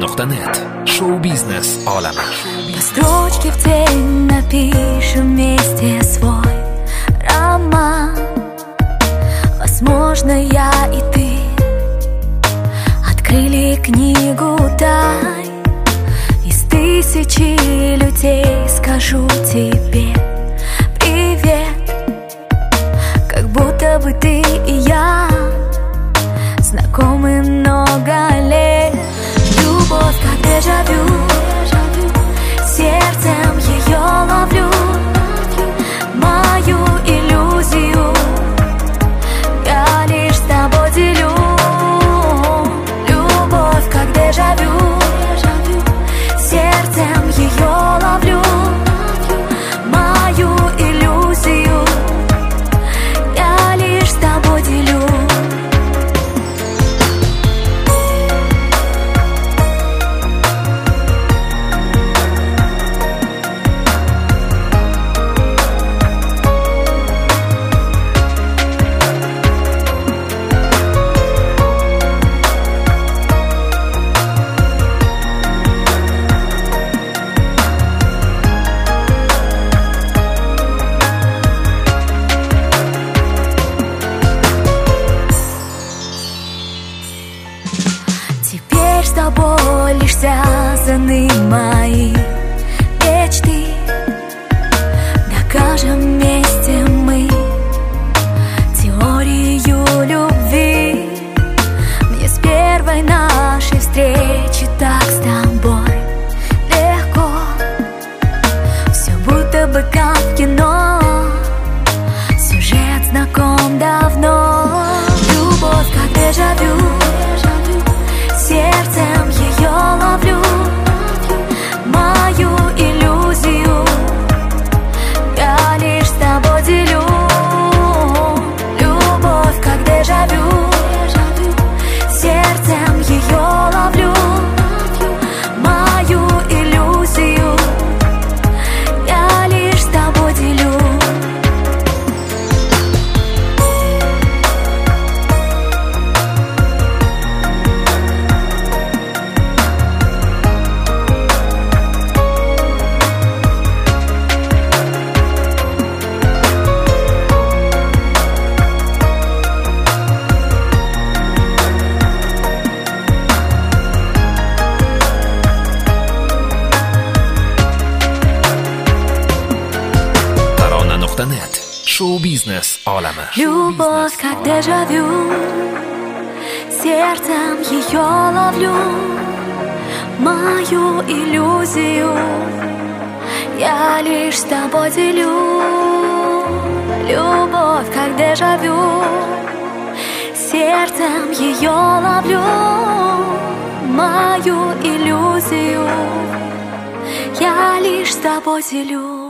Корона.нет. Шоу-бизнес olami. По строчке в день напишем вместе свой роман. Возможно, я и ты открыли книгу тайн. Из тысячи людей скажу тебе привет, как будто бы ты и я знакомы много лет. Любовь как дежавю, сердцем ее ловлю, мою иллюзию я лишь с тобой делю. Любовь как дежавю, сердцем ее ловлю, мою иллюзию я лишь с тобой делю. Теперь с тобой лишь связаны мои мечты. Докажем вместе мы теорию любви. Мне с первой нашей встречи так с тобой легко. Все будто бы как в кино, сюжет знаком давно. Любовь как дежавю, сердцем ее ловлю, мою иллюзию я лишь с тобой делю. Любовь как дежавю, сердцем ее ловлю, мою иллюзию я лишь с тобой делю. Корона.нет. Шоу-бизнес olami. Любовь как дежавю, сердцем ее ловлю, мою иллюзию я лишь с тобой делю. Любовь как дежавю, сердцем ее ловлю, мою иллюзию я лишь с тобой делю.